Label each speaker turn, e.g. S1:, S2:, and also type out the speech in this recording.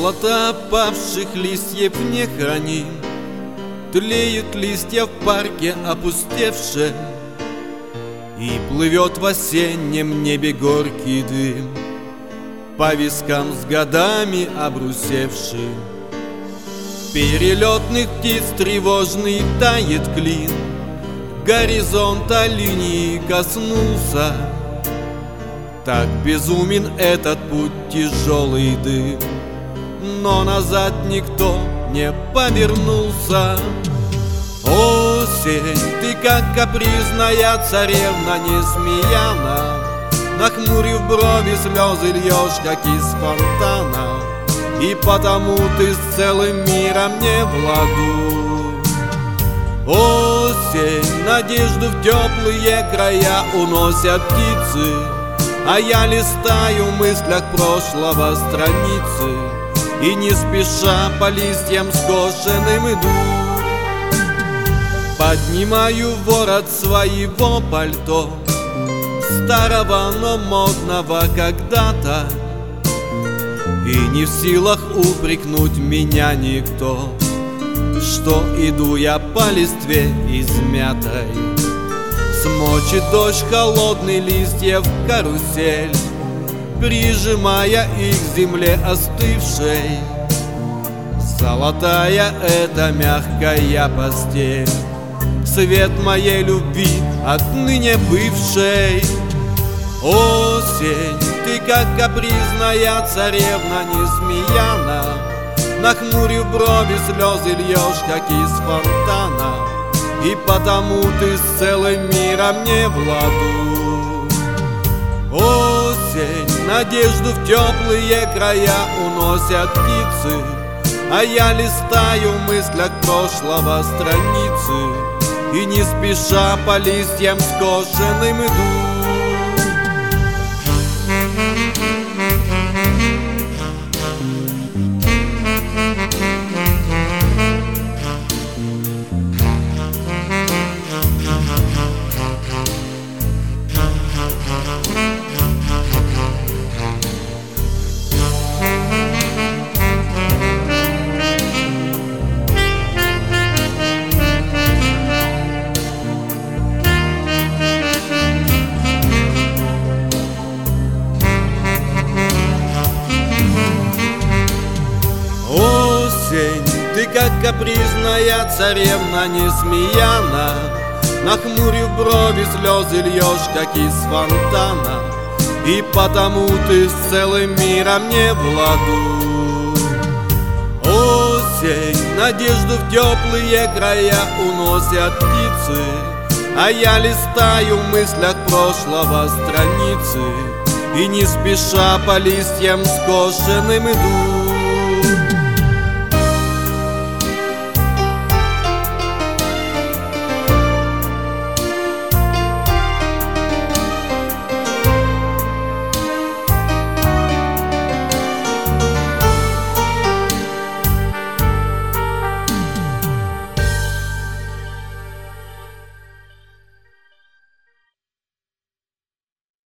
S1: Золото опавших листьев не храни, тлеют листья в парке опустевшие, и плывет в осеннем небе горький дым по вискам с годами обрусевший. Перелетных птиц тревожный тает клин, горизонта линии коснулся. Так безумен этот путь, тяжелый дым, но назад никто не повернулся. Осень, ты как капризная царевна Несмеяна, нахмурив брови, слезы льешь, как из фонтана, и потому ты с целым миром не в ладу. Осень, надежду в теплые края уносят птицы, а я листаю в мыслях прошлого страницы и не спеша по листьям скошенным иду. Поднимаю ворот своего пальто, старого, но модного когда-то, и не в силах упрекнуть меня никто, что иду я по листве измятой. Смочит дождь холодный листьев карусель, прижимая их к земле остывшей. Золотая эта мягкая постель, свет моей любви отныне бывшей. Осень, ты как капризная царевна Несмеяна, нахмурив брови, слезы льешь, как из фонтана, и потому ты с целым миром не в ладу. Осень, надежду в теплые края уносят птицы, а я листаю в мыслях прошлого страницы и не спеша по листьям скошенным иду. Ты как капризная царевна Несмеяна, нахмурив брови, слезы льешь, как из фонтана, и потому ты с целым миром не в ладу. Осень, надежду в теплые края уносят птицы, а я листаю в мыслях прошлого страницы и не спеша по листьям скошенным иду.